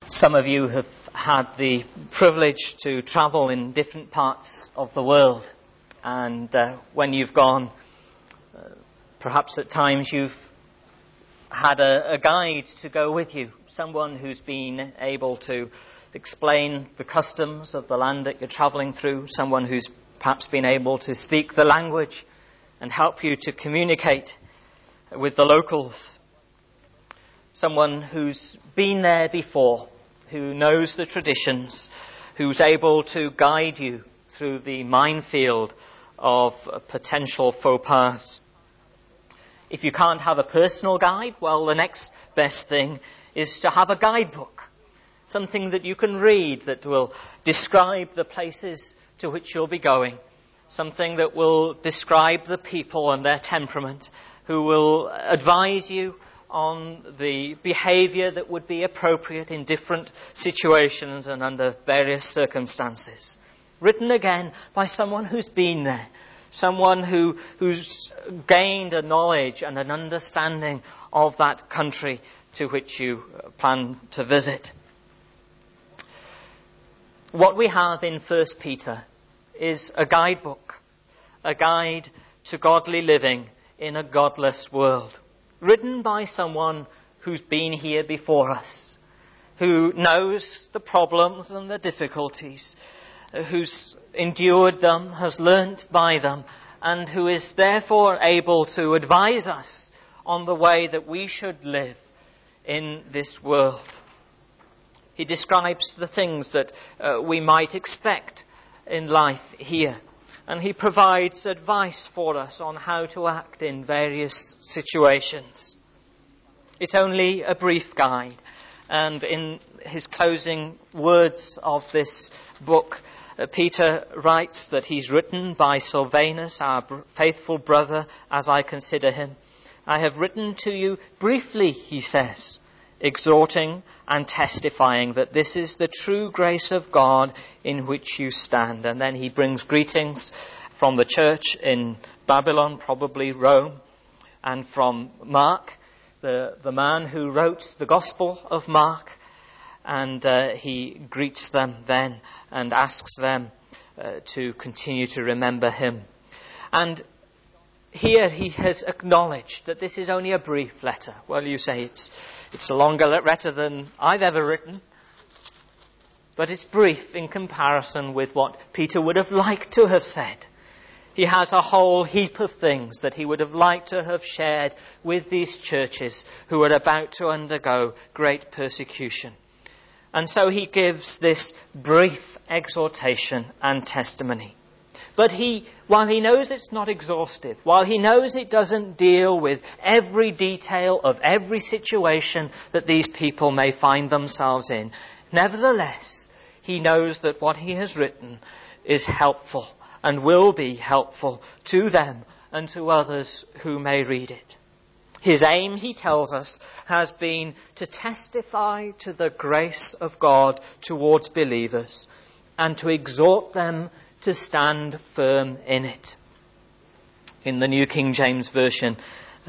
Some of you have had the privilege to travel in different parts of the world, and when you've gone, perhaps at times you've had a guide to go with you, someone who's been able to explain the customs of the land that you're traveling through, someone who's perhaps been able to speak the language and help you to communicate with the locals. Someone who's been there before, who knows the traditions, who's able to guide you through the minefield of potential faux pas. If you can't have a personal guide, well, the next best thing is to have a guidebook. Something that you can read that will describe the places to which you'll be going. Something that will describe the people and their temperament, who will advise you on the behaviour that would be appropriate in different situations and under various circumstances. Written again by someone who's been there, someone who's gained a knowledge and an understanding of that country to which you plan to visit. What we have in 1 Peter is a guidebook, a guide to godly living in a godless world. Written by someone who's been here before us, who knows the problems and the difficulties, who's endured them, has learnt by them, and who is therefore able to advise us on the way that we should live in this world. He describes the things that we might expect in life here. And he provides advice for us on how to act in various situations. It's only a brief guide. And in his closing words of this book, Peter writes that he's written by Silvanus, our faithful brother, as I consider him. I have written to you briefly, he says, exhorting and testifying that this is the true grace of God in which you stand. And then he brings greetings from the church in Babylon, probably Rome, and from Mark, the man who wrote the Gospel of Mark. And he greets them then and asks them to continue to remember him. And here he has acknowledged that this is only a brief letter. Well, you say it's a longer letter than I've ever written. But it's brief in comparison with what Peter would have liked to have said. He has a whole heap of things that he would have liked to have shared with these churches who are about to undergo great persecution. And so he gives this brief exhortation and testimony. But while he knows it's not exhaustive, while he knows it doesn't deal with every detail of every situation that these people may find themselves in, nevertheless, he knows that what he has written is helpful and will be helpful to them and to others who may read it. His aim, he tells us, has been to testify to the grace of God towards believers and to exhort them to stand firm in it. In the New King James Version,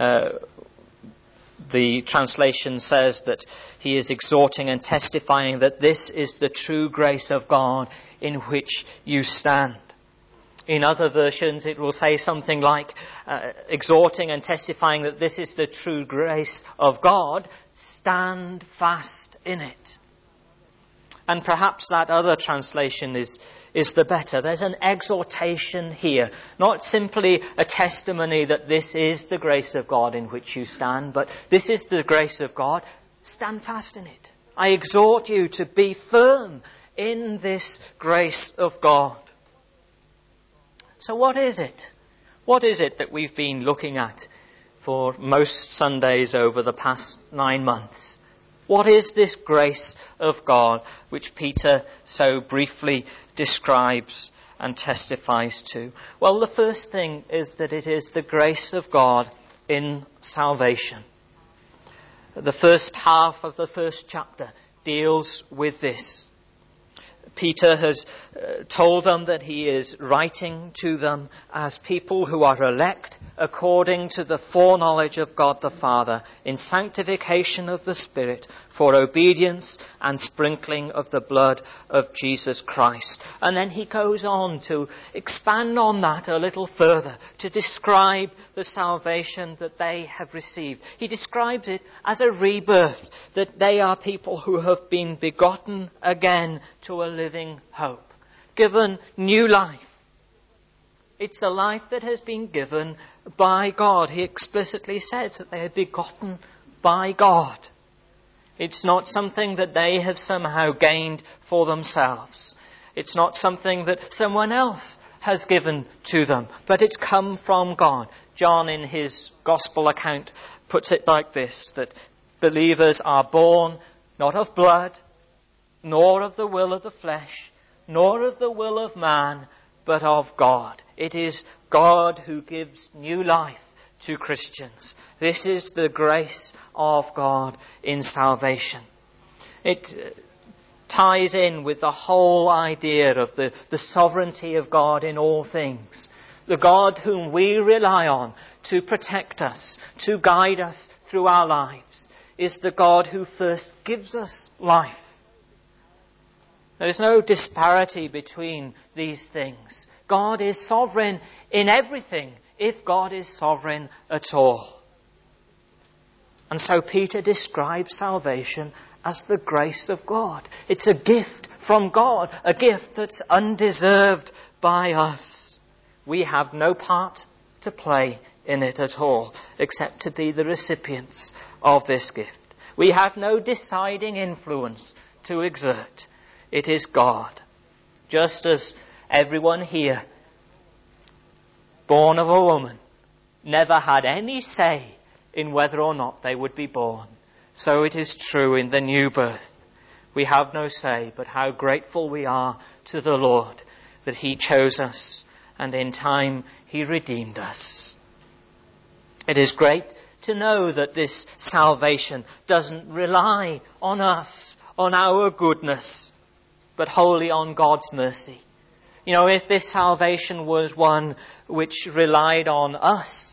the translation says that he is exhorting and testifying that this is the true grace of God in which you stand. In other versions, it will say something like exhorting and testifying that this is the true grace of God. Stand fast in it. And perhaps that other translation is the better. There's an exhortation here, not simply a testimony that this is the grace of God in which you stand, but this is the grace of God. Stand fast in it. I exhort you to be firm in this grace of God. So what is it? What is it that we've been looking at for most Sundays over the past 9 months? What is this grace of God which Peter so briefly describes and testifies to? Well, the first thing is that it is the grace of God in salvation. The first half of the first chapter deals with this. Peter has told them that he is writing to them as people who are elect according to the foreknowledge of God the Father in sanctification of the Spirit for obedience and sprinkling of the blood of Jesus Christ. And then he goes on to expand on that a little further, to describe the salvation that they have received. He describes it as a rebirth, that they are people who have been begotten again to a living hope, given new life. It's a life that has been given by God. He explicitly says that they are begotten by God. It's not something that they have somehow gained for themselves. It's not something that someone else has given to them, but it's come from God. John, in his gospel account, puts it like this, that believers are born not of blood, nor of the will of the flesh, nor of the will of man, but of God. It is God who gives new life to Christians. This is the grace of God in salvation. It ties in with the whole idea of the sovereignty of God in all things. The God whom we rely on to protect us, to guide us through our lives, is the God who first gives us life. There is no disparity between these things. God is sovereign in everything, if God is sovereign at all. And so Peter describes salvation as the grace of God. It's a gift from God, a gift that's undeserved by us. We have no part to play in it at all, except to be the recipients of this gift. We have no deciding influence to exert. It is God. Just as everyone here, born of a woman, never had any say in whether or not they would be born, so it is true in the new birth. We have no say, but how grateful we are to the Lord that He chose us and in time He redeemed us. It is great to know that this salvation doesn't rely on us, on our goodness, but wholly on God's mercy. You know, if this salvation was one which relied on us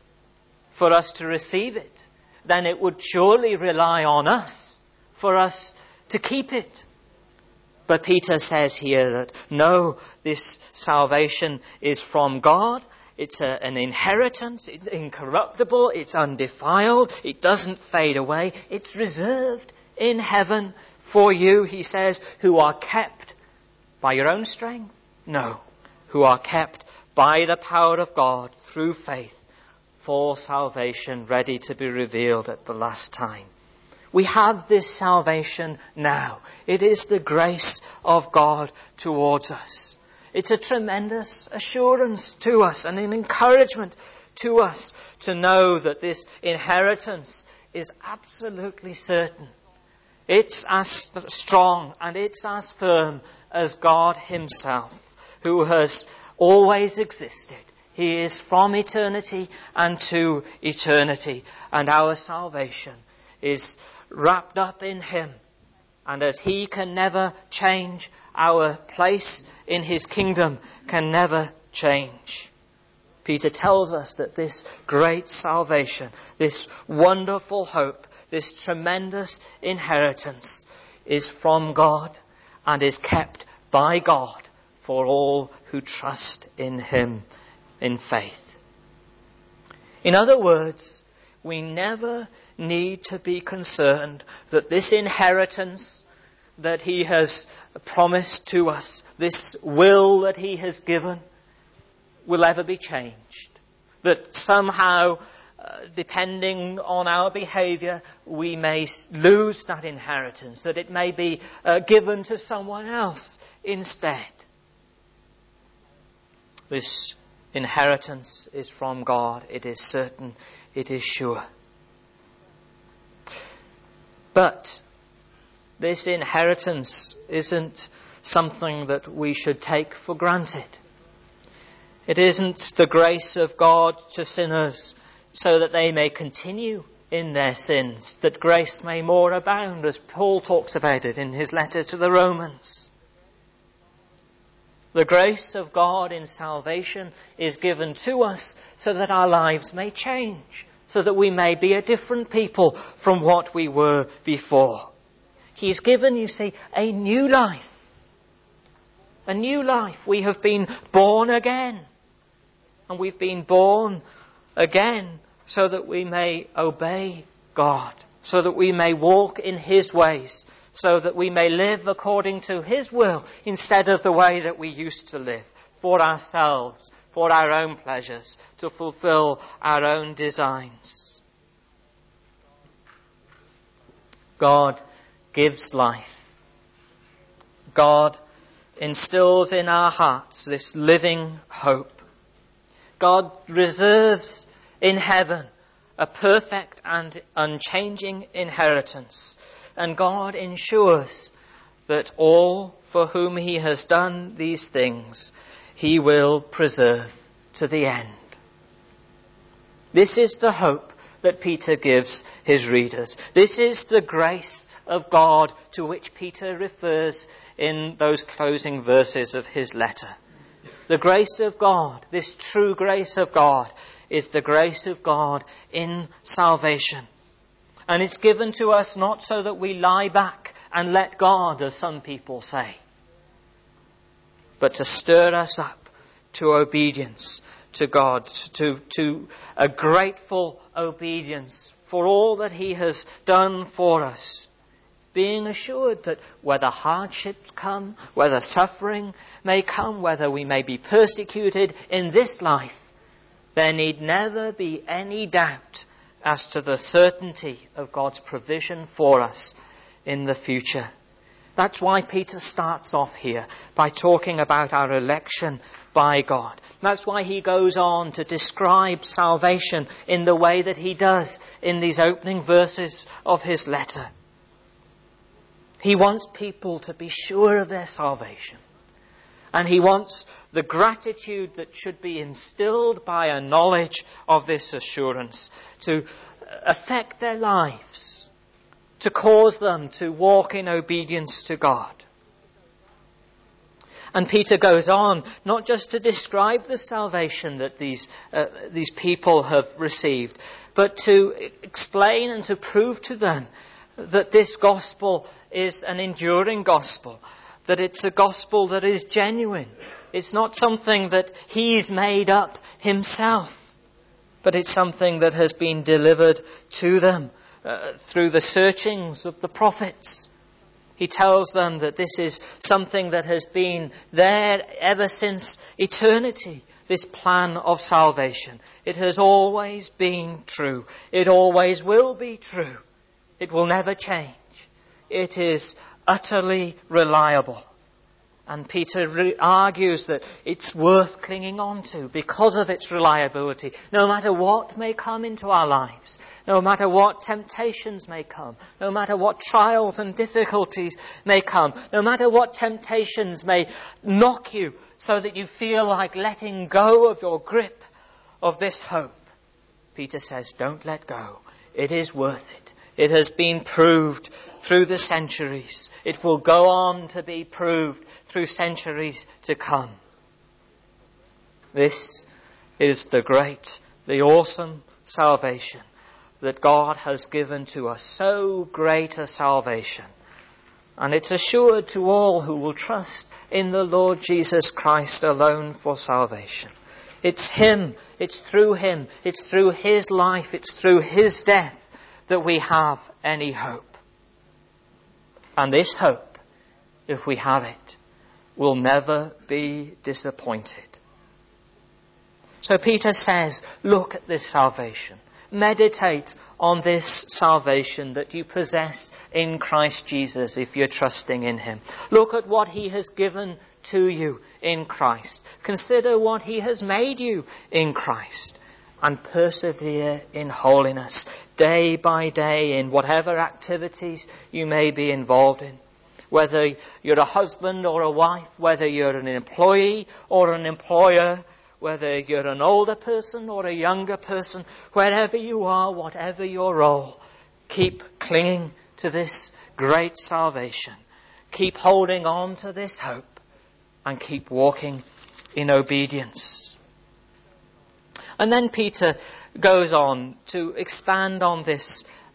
for us to receive it, then it would surely rely on us for us to keep it. But Peter says here that no, this salvation is from God. It's an inheritance. It's incorruptible. It's undefiled. It doesn't fade away. It's reserved in heaven for you, he says, who are kept by your own strength? No, who are kept by the power of God through faith for salvation ready to be revealed at the last time. We have this salvation now. It is the grace of God towards us. It's a tremendous assurance to us and an encouragement to us to know that this inheritance is absolutely certain. It's as strong and it's as firm as God Himself, who has always existed. He is from eternity and to eternity, and our salvation is wrapped up in Him. And as He can never change, our place in His kingdom can never change. Peter tells us that this great salvation, this wonderful hope, this tremendous inheritance is from God and is kept by God for all who trust in Him in faith. In other words, we never need to be concerned that this inheritance that He has promised to us, this will that He has given, will ever be changed. That somehow, depending on our behaviour, we may lose that inheritance, that it may be given to someone else instead. This inheritance is from God. It is certain. It is sure. But this inheritance isn't something that we should take for granted. It isn't the grace of God to sinners so that they may continue in their sins, that grace may more abound, as Paul talks about it in his letter to the Romans. The grace of God in salvation is given to us so that our lives may change, so that we may be a different people from what we were before. He's given, you see, a new life. A new life. We have been born again. And we've been born again so that we may obey God, so that we may walk in His ways, so that we may live according to His will instead of the way that we used to live, for ourselves, for our own pleasures, to fulfill our own designs. God gives life. God instills in our hearts this living hope. God reserves in heaven a perfect and unchanging inheritance. And God ensures that all for whom He has done these things, He will preserve to the end. This is the hope that Peter gives his readers. This is the grace of God to which Peter refers in those closing verses of his letter. The grace of God, this true grace of God, is the grace of God in salvation. And it's given to us not so that we lie back and let God, as some people say, but to stir us up to obedience to God, to a grateful obedience for all that He has done for us, being assured that whether hardships come, whether suffering may come, whether we may be persecuted in this life, there need never be any doubt as to the certainty of God's provision for us in the future. That's why Peter starts off here by talking about our election by God. That's why he goes on to describe salvation in the way that he does in these opening verses of his letter. He wants people to be sure of their salvation. And he wants the gratitude that should be instilled by a knowledge of this assurance to affect their lives, to cause them to walk in obedience to God. And Peter goes on not just to describe the salvation that these people have received, but to explain and to prove to them that this gospel is an enduring gospel, that it's a gospel that is genuine. It's not something that he's made up himself, but it's something that has been delivered to them through the searchings of the prophets. He tells them that this is something that has been there ever since eternity, this plan of salvation. It has always been true. It always will be true. It will never change. It is utterly reliable. And Peter argues that it's worth clinging on to because of its reliability. No matter what may come into our lives, no matter what temptations may come, no matter what trials and difficulties may come, no matter what temptations may knock you so that you feel like letting go of your grip of this hope, Peter says, don't let go. It is worth it. It has been proved through the centuries. It will go on to be proved through centuries to come. This is the great, the awesome salvation that God has given to us. So great a salvation. And it's assured to all who will trust in the Lord Jesus Christ alone for salvation. It's Him, it's through Him, it's through His life, it's through His death that we have any hope. And this hope, if we have it, will never be disappointed. So Peter says, look at this salvation. Meditate on this salvation that you possess in Christ Jesus if you're trusting in Him. Look at what He has given to you in Christ. Consider what He has made you in Christ. And persevere in holiness day by day in whatever activities you may be involved in. Whether you're a husband or a wife, whether you're an employee or an employer, whether you're an older person or a younger person, wherever you are, whatever your role, keep clinging to this great salvation. Keep holding on to this hope and keep walking in obedience. And then Peter goes on to expand on this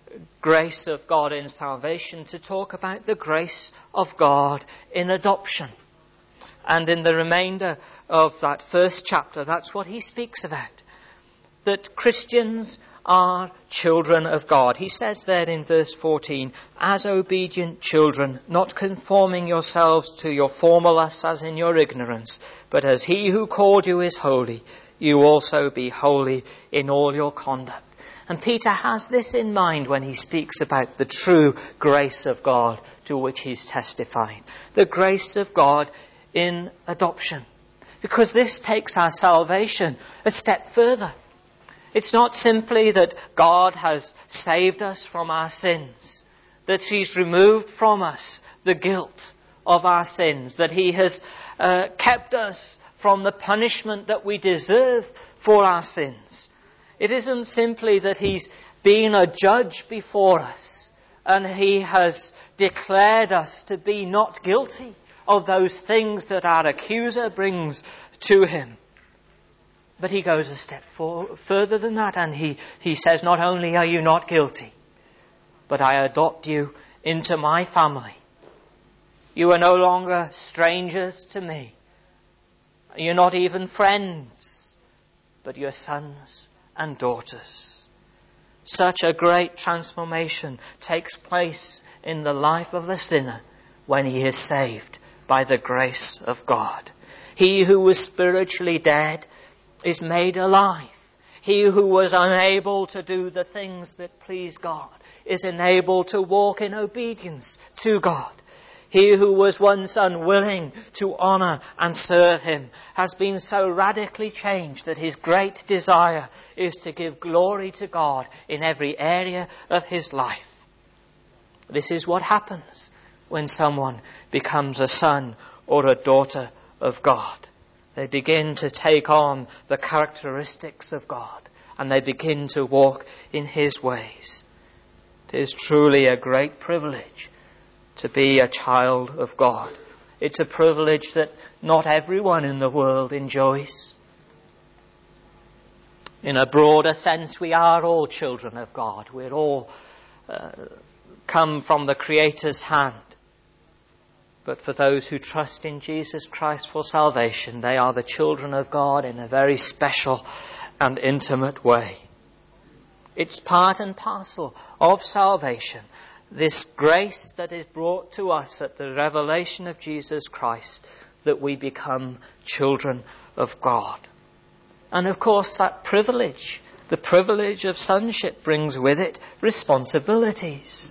grace of God in salvation to talk about the grace of God in adoption. And in the remainder of that first chapter, that's what he speaks about. That Christians are children of God. He says there in verse 14, as obedient children, not conforming yourselves to your former lusts as in your ignorance, but as he who called you is holy, you also be holy in all your conduct. And Peter has this in mind when he speaks about the true grace of God to which he's testifying. The grace of God in adoption. Because this takes our salvation a step further. It's not simply that God has saved us from our sins, that he's removed from us the guilt of our sins, that he has kept us from the punishment that we deserve for our sins. It isn't simply that he's been a judge before us and he has declared us to be not guilty of those things that our accuser brings to him. But he goes a step further than that, and he says, not only are you not guilty, but I adopt you into my family. You are no longer strangers to me. You're not even friends, but you're sons and daughters. Such a great transformation takes place in the life of the sinner when he is saved by the grace of God. He who was spiritually dead is made alive. He who was unable to do the things that please God is enabled to walk in obedience to God. He who was once unwilling to honour and serve him has been so radically changed that his great desire is to give glory to God in every area of his life. This is what happens when someone becomes a son or a daughter of God. They begin to take on the characteristics of God and they begin to walk in his ways. It is truly a great privilege to be a child of God. It's a privilege that not everyone in the world enjoys. In a broader sense, we are all children of God. We're all come from the Creator's hand. But for those who trust in Jesus Christ for salvation, they are the children of God in a very special and intimate way. It's part and parcel of salvation, this grace that is brought to us at the revelation of Jesus Christ, that we become children of God. And of course that privilege, the privilege of sonship, brings with it responsibilities.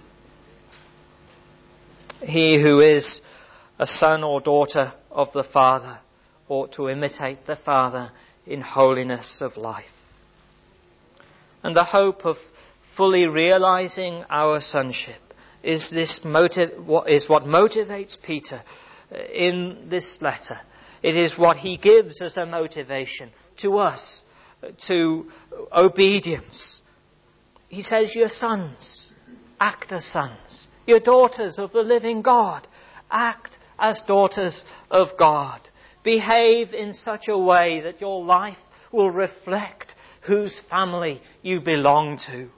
He who is a son or daughter of the Father ought to imitate the Father in holiness of life. And the hope of fully realizing our sonship is what motivates Peter in this letter. It is what he gives as a motivation to us, to obedience. He says, "Your sons, act as sons. Your daughters of the living God, act as daughters of God. Behave in such a way that your life will reflect whose family you belong to."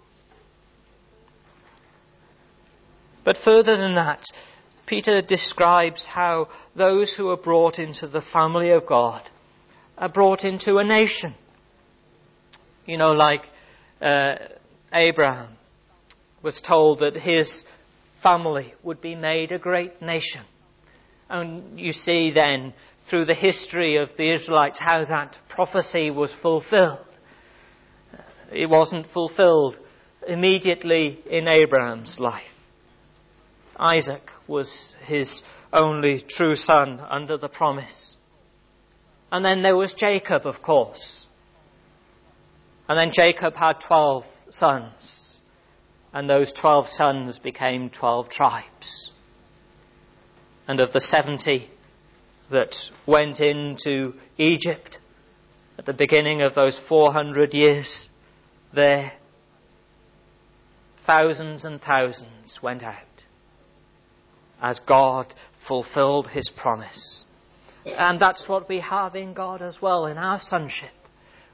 But further than that, Peter describes how those who are brought into the family of God are brought into a nation. You know, like Abraham was told that his family would be made a great nation. And you see then through the history of the Israelites how that prophecy was fulfilled. It wasn't fulfilled immediately in Abraham's life. Isaac was his only true son under the promise. And then there was Jacob, of course. And then Jacob had 12 sons. And those 12 sons became 12 tribes. And of the 70 that went into Egypt at the beginning of those 400 years there, thousands and thousands went out as God fulfilled his promise. And that's what we have in God as well, in our sonship.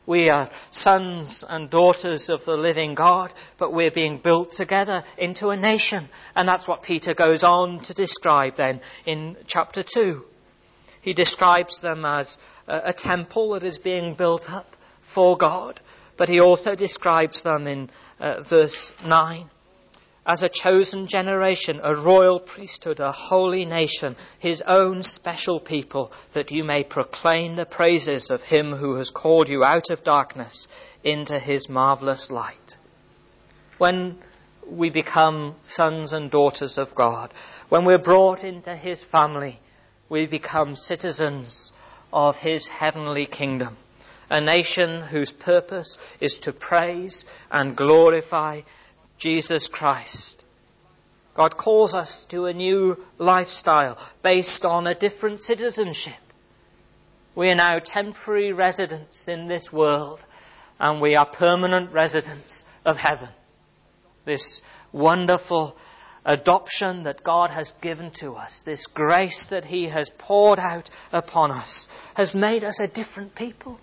We are sons and daughters of the living God, but we're being built together into a nation. And that's what Peter goes on to describe then in chapter 2. He describes them as a temple that is being built up for God, but he also describes them in verse 9 as a chosen generation, a royal priesthood, a holy nation, his own special people, that you may proclaim the praises of him who has called you out of darkness into his marvelous light. When we become sons and daughters of God, when we're brought into his family, we become citizens of his heavenly kingdom, a nation whose purpose is to praise and glorify Jesus Christ. God calls us to a new lifestyle based on a different citizenship. We are now temporary residents in this world, and we are permanent residents of heaven. This wonderful adoption that God has given to us, this grace that he has poured out upon us, has made us a different people,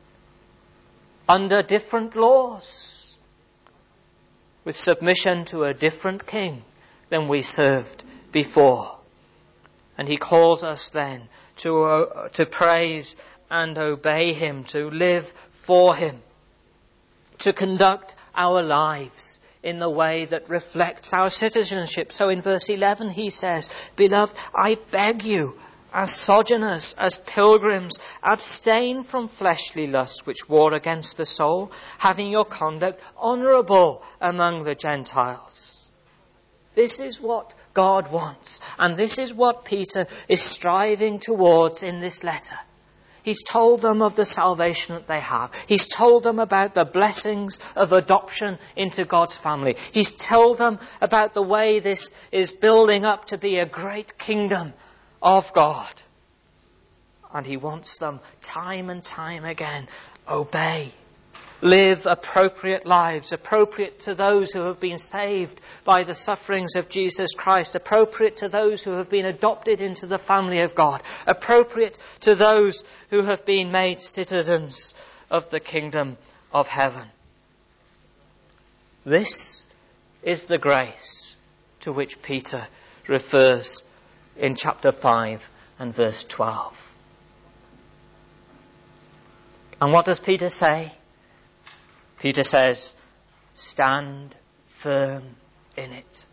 under different laws, with submission to a different king than we served before. And he calls us then to praise and obey him, to live for him, to conduct our lives in the way that reflects our citizenship. So in verse 11 he says, "Beloved, I beg you, as sojourners, as pilgrims, abstain from fleshly lusts which war against the soul, having your conduct honourable among the Gentiles." This is what God wants, and this is what Peter is striving towards in this letter. He's told them of the salvation that they have. He's told them about the blessings of adoption into God's family. He's told them about the way this is building up to be a great kingdom of God. And he wants them time and time again, obey, live appropriate lives, appropriate to those who have been saved by the sufferings of Jesus Christ, appropriate to those who have been adopted into the family of God, appropriate to those who have been made citizens of the kingdom of heaven. This is the grace to which Peter refers in chapter 5 and verse 12. And what does Peter say? Peter says, stand firm in it.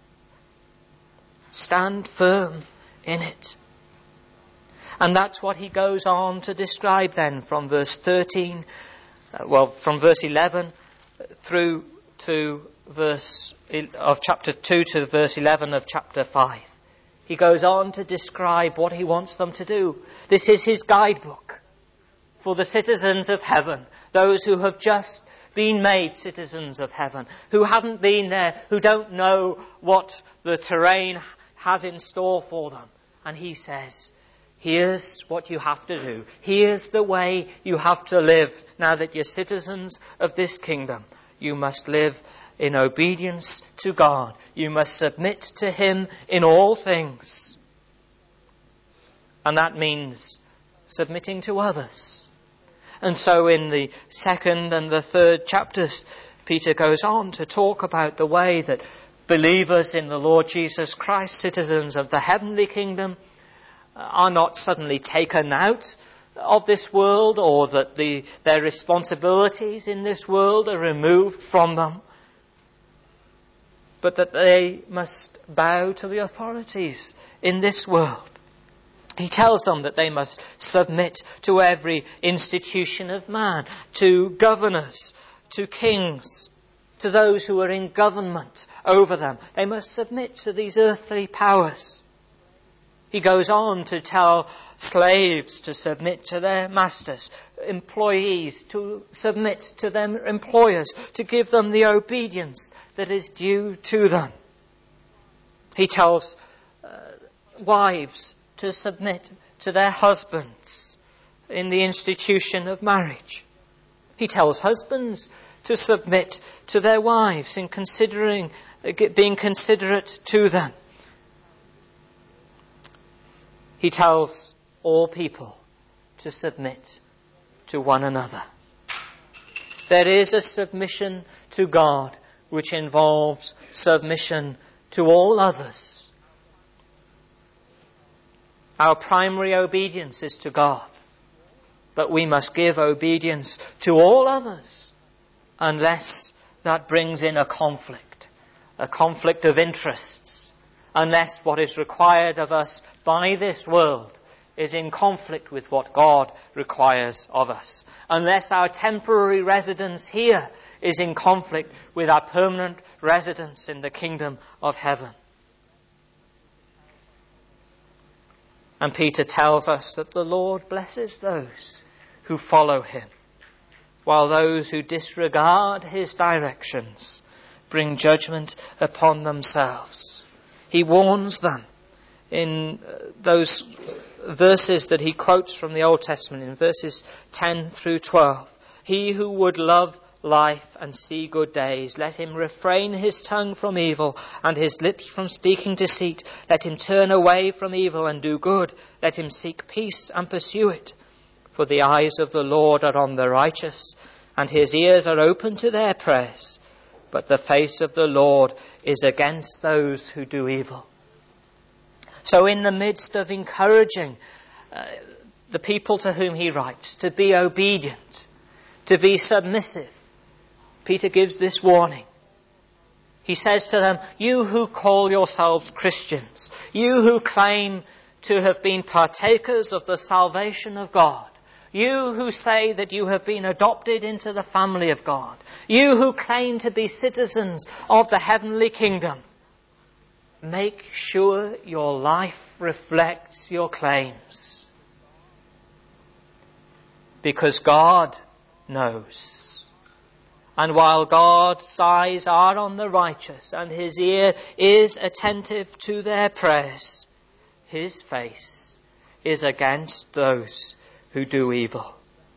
Stand firm in it. And that's what he goes on to describe then from verse 13, from verse 11 through to verse of chapter 2 to verse 11 of chapter 5. He goes on to describe what he wants them to do. This is his guidebook for the citizens of heaven, those who have just been made citizens of heaven, who haven't been there, who don't know what the terrain has in store for them. And he says, here's what you have to do. Here's the way you have to live. Now that you're citizens of this kingdom, you must live in obedience to God. You must submit to him in all things. And that means submitting to others. And so in the second and the third chapters, Peter goes on to talk about the way that believers in the Lord Jesus Christ, citizens of the heavenly kingdom, are not suddenly taken out of this world, or that their responsibilities in this world are removed from them, but that they must bow to the authorities in this world. He tells them that they must submit to every institution of man, to governors, to kings, to those who are in government over them. They must submit to these earthly powers. He goes on to tell slaves to submit to their masters, employees to submit to their employers, to give them the obedience that is due to them. He tells wives to submit to their husbands in the institution of marriage. He tells husbands to submit to their wives in being considerate to them. He tells all people to submit to one another. There is a submission to God which involves submission to all others. Our primary obedience is to God, but we must give obedience to all others unless that brings in a conflict of interests, unless what is required of us by this world is in conflict with what God requires of us, unless our temporary residence here is in conflict with our permanent residence in the kingdom of heaven. And Peter tells us that the Lord blesses those who follow him, while those who disregard his directions bring judgment upon themselves. He warns them in those verses that he quotes from the Old Testament, in verses 10 through 12. He who would love life and see good days, let him refrain his tongue from evil and his lips from speaking deceit. Let him turn away from evil and do good. Let him seek peace and pursue it. For the eyes of the Lord are on the righteous, and his ears are open to their prayers. But the face of the Lord is against those who do evil. So in the midst of encouraging the people to whom he writes to be obedient, to be submissive, Peter gives this warning. He says to them, you who call yourselves Christians, you who claim to have been partakers of the salvation of God, you who say that you have been adopted into the family of God, you who claim to be citizens of the heavenly kingdom, make sure your life reflects your claims. Because God knows. And while God's eyes are on the righteous and his ear is attentive to their prayers, his face is against those who do evil.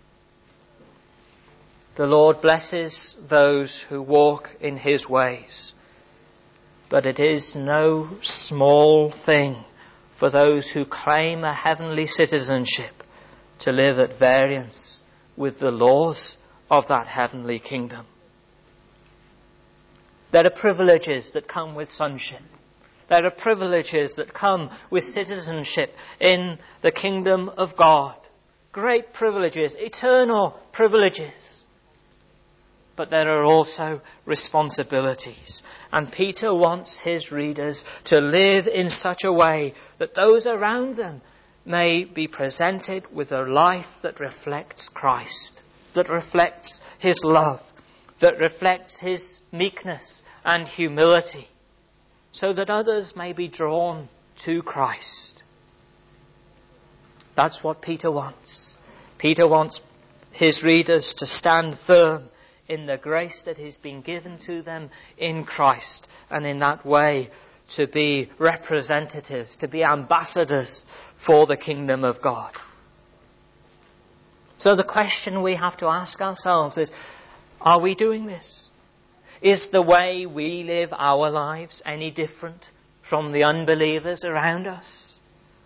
The Lord blesses those who walk in his ways. But it is no small thing for those who claim a heavenly citizenship to live at variance with the laws of that heavenly kingdom. There are privileges that come with sonship. There are privileges that come with citizenship in the kingdom of God. Great privileges, eternal privileges. But there are also responsibilities. And Peter wants his readers to live in such a way that those around them may be presented with a life that reflects Christ, that reflects his love, that reflects his meekness and humility, so that others may be drawn to Christ. That's what Peter wants. Peter wants his readers to stand firm in the grace that has been given to them in Christ, and in that way to be representatives, to be ambassadors for the kingdom of God. So the question we have to ask ourselves is, are we doing this? Is the way we live our lives any different from the unbelievers around us?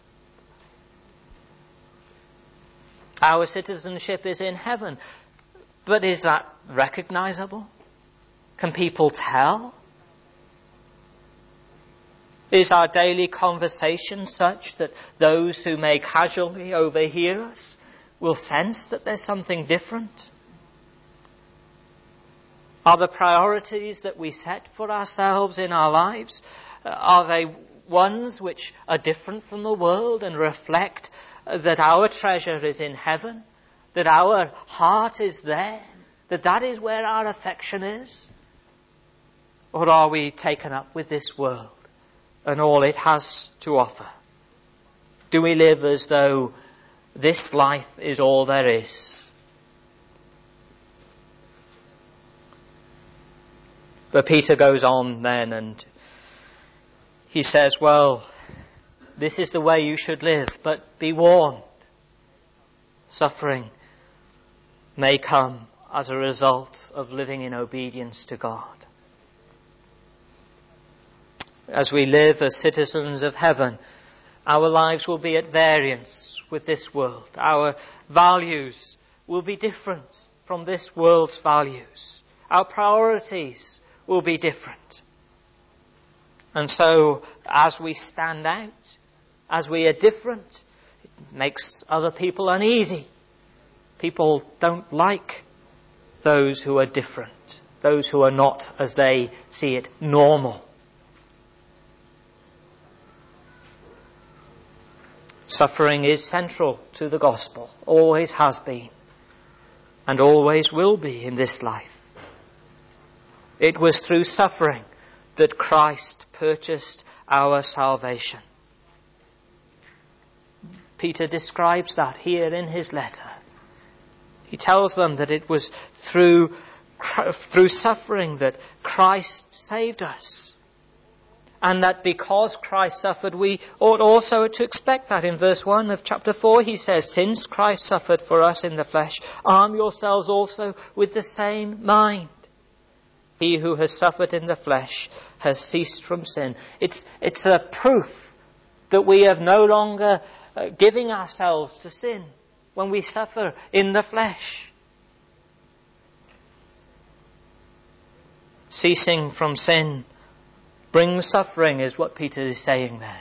Our citizenship is in heaven. But is that recognizable? Can people tell? Is our daily conversation such that those who may casually overhear us will sense that there's something different? Are the priorities that we set for ourselves in our lives, are they ones which are different from the world and reflect that our treasure is in heaven? That our heart is there? That is where our affection is? Or are we taken up with this world and all it has to offer? Do we live as though this life is all there is? But Peter goes on then and he says, well, this is the way you should live, but be warned. Suffering may come as a result of living in obedience to God. As we live as citizens of heaven, our lives will be at variance with this world. Our values will be different from this world's values. Our priorities will be different. And so, as we stand out, as we are different, it makes other people uneasy. People don't like those who are different, those who are not, as they see it, normal. Suffering is central to the gospel, always has been, and always will be in this life. It was through suffering that Christ purchased our salvation. Peter describes that here in his letter. He tells them that it was through suffering that Christ saved us. And that because Christ suffered, we ought also to expect that. In verse 1 of chapter 4, he says, "Since Christ suffered for us in the flesh, arm yourselves also with the same mind. He who has suffered in the flesh has ceased from sin." It's a proof that we are no longer giving ourselves to sin when we suffer in the flesh. Ceasing from sin brings suffering, is what Peter is saying there.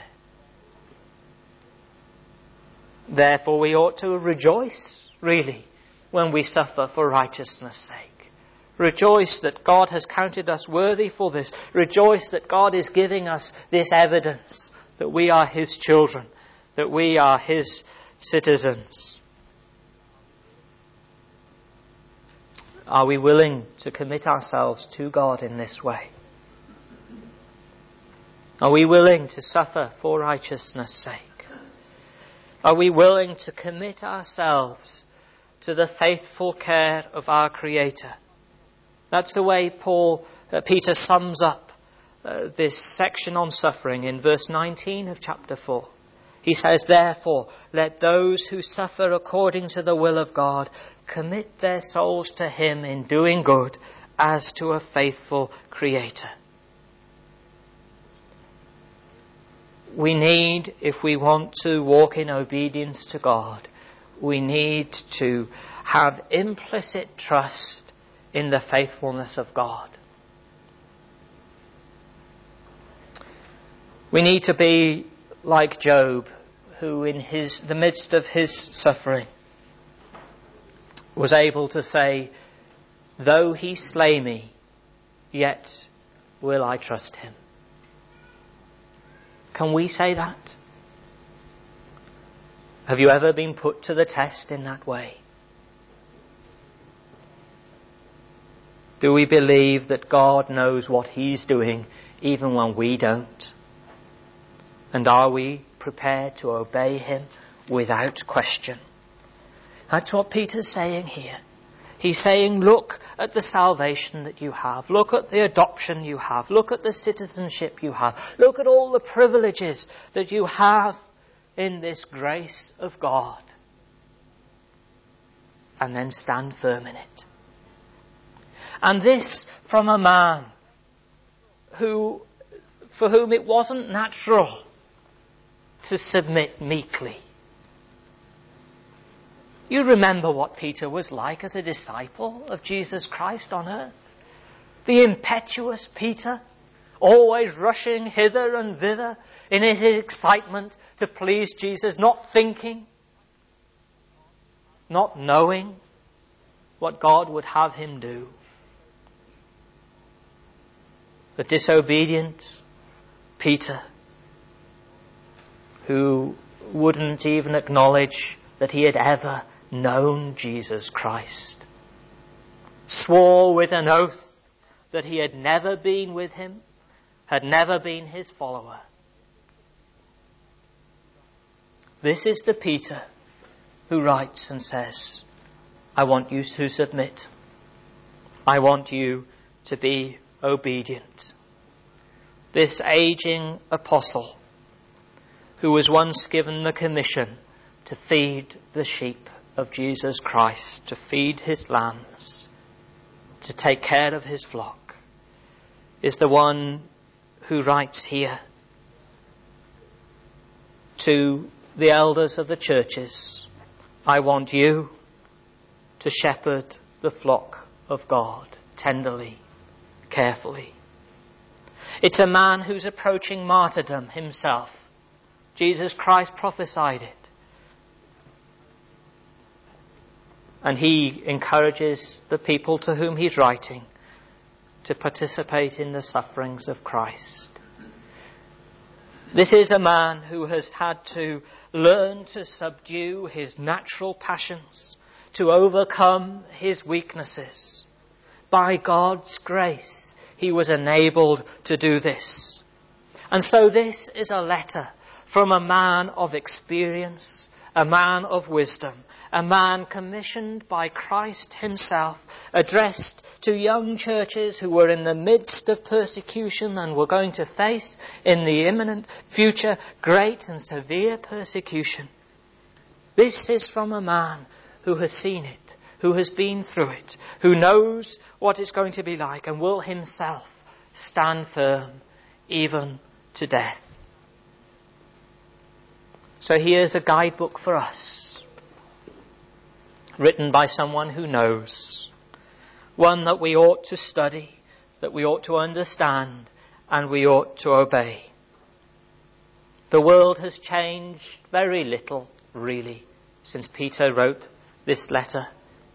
Therefore we ought to rejoice, really, when we suffer for righteousness' sake. Rejoice that God has counted us worthy for this. Rejoice that God is giving us this evidence that we are His children, that we are His citizens. Are we willing to commit ourselves to God in this way? Are we willing to suffer for righteousness' sake? Are we willing to commit ourselves to the faithful care of our Creator? That's the way Peter sums up this section on suffering in verse 19 of chapter 4. He says, "Therefore, let those who suffer according to the will of God commit their souls to Him in doing good as to a faithful Creator." We need, if we want to walk in obedience to God, we need to have implicit trust in the faithfulness of God. We need to be like Job, who in the midst of his suffering was able to say, "Though He slay me, yet will I trust Him." Can we say that? Have you ever been put to the test in that way? Do we believe that God knows what He's doing even when we don't? And are we prepared to obey Him without question? That's what Peter's saying here. He's saying, look at the salvation that you have. Look at the adoption you have. Look at the citizenship you have. Look at all the privileges that you have in this grace of God. And then stand firm in it. And this from a man for whom it wasn't natural to submit meekly. You remember what Peter was like as a disciple of Jesus Christ on earth. The impetuous Peter, always rushing hither and thither in his excitement to please Jesus, not thinking, not knowing what God would have him do. The disobedient Peter, who wouldn't even acknowledge that he had ever known Jesus Christ, swore with an oath that he had never been with Him, had never been His follower. This is the Peter who writes and says, "I want you to submit. I want you to be obedient." This aging apostle, who was once given the commission to feed the sheep of Jesus Christ, to feed His lambs, to take care of His flock, is the one who writes here to the elders of the churches, "I want you to shepherd the flock of God tenderly, carefully. It's a man who's approaching martyrdom himself. Jesus Christ prophesied it. And he encourages the people to whom he's writing to participate in the sufferings of Christ. This is a man who has had to learn to subdue his natural passions, to overcome his weaknesses. By God's grace, he was enabled to do this. And so this is a letter from a man of experience, a man of wisdom, a man commissioned by Christ himself, addressed to young churches who were in the midst of persecution and were going to face in the imminent future great and severe persecution. This is from a man who has seen it, who has been through it, who knows what it's going to be like and will himself stand firm even to death. So here's a guidebook for us, written by someone who knows, one that we ought to study, that we ought to understand, and we ought to obey. The world has changed very little, really, since Peter wrote this letter.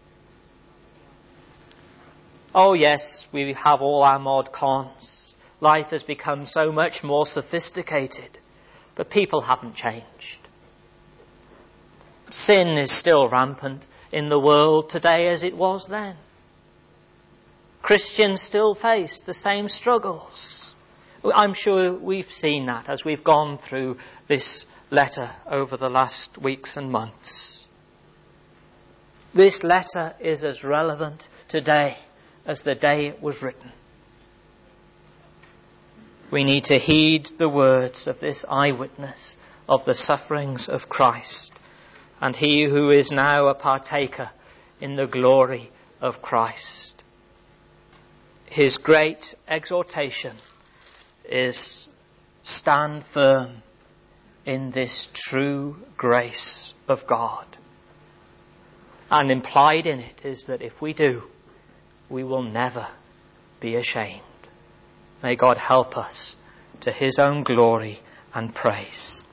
Oh yes, we have all our mod cons. Life has become so much more sophisticated, but people haven't changed. Sin is still rampant in the world today as it was then. Christians still face the same struggles. I'm sure we've seen that as we've gone through this letter over the last weeks and months. This letter is as relevant today as the day it was written. We need to heed the words of this eyewitness of the sufferings of Christ, and he who is now a partaker in the glory of Christ. His great exhortation is, stand firm in this true grace of God. And implied in it is that if we do, we will never be ashamed. May God help us to his own glory and praise.